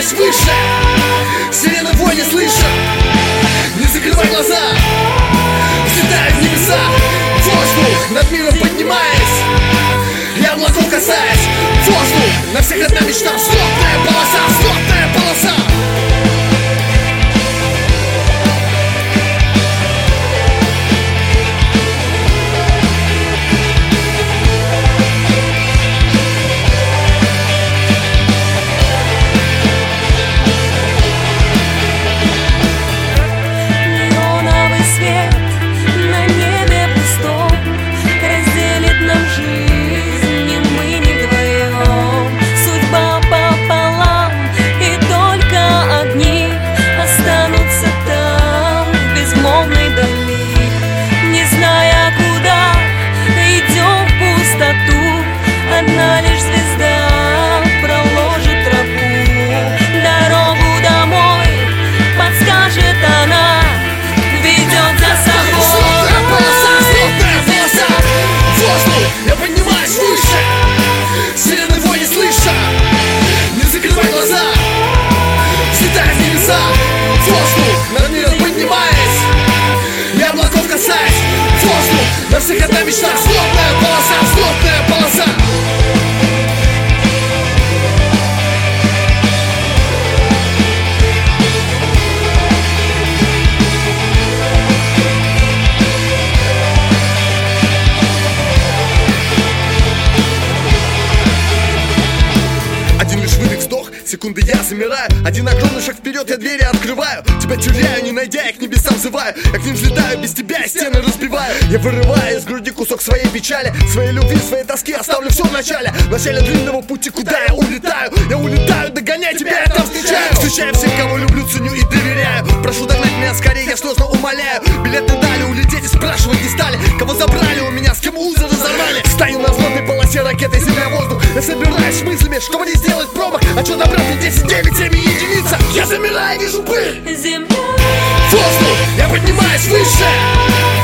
поднимаюсь выше, сирены вой не слыша. Не закрывай глаза, взлетаю в небеса. Воздух над миром поднимаясь, я облаков касаюсь. Воздух, на всех одна мечта. Взлетная полоса, взлетная полоса. Одна лишь звезда проложит тропу, дорогу домой подскажет она, ведет за собой. Взлетная полоса, взлетная полоса. Воздух, я поднимаюсь выше, сирены вой не слыша. Не закрывай глаза, взлетаю в небеса. Воздух, над миром поднимаясь, я облаков касаюсь. Воздух, на всех одна мечта. Взлетная полоса, взлетная полоса. Один лишь выдох, вздох, секунды я замираю. Один огромный шаг вперед, я двери открываю. Тебя теряю, не найдя, я к небесам взываю. Я к ним взлетаю, без тебя я стены разбиваю. Я вырываю из груди кусок своей печали, своей любви, своей тоски оставлю все в начале. В начале длинного пути, куда я улетаю. Я улетаю, догоняю тебя, я там встречаю. Встречаю всех, кого люблю, ценю и доверяю. Прошу догнать меня скорее, я слезно умоляю. Билеты дали, улететь и спрашивать не стали. Кого забрали у меня, с кем узы разорвали. Стою на взлетной полосе ракеты, земля-воздух. Я собираюсь с мыслями, чтобы не сделать промах. А что добраться 10, 9, 7 единица. Я замираю, вижу пыль. Земля. Воздух, я поднимаюсь выше,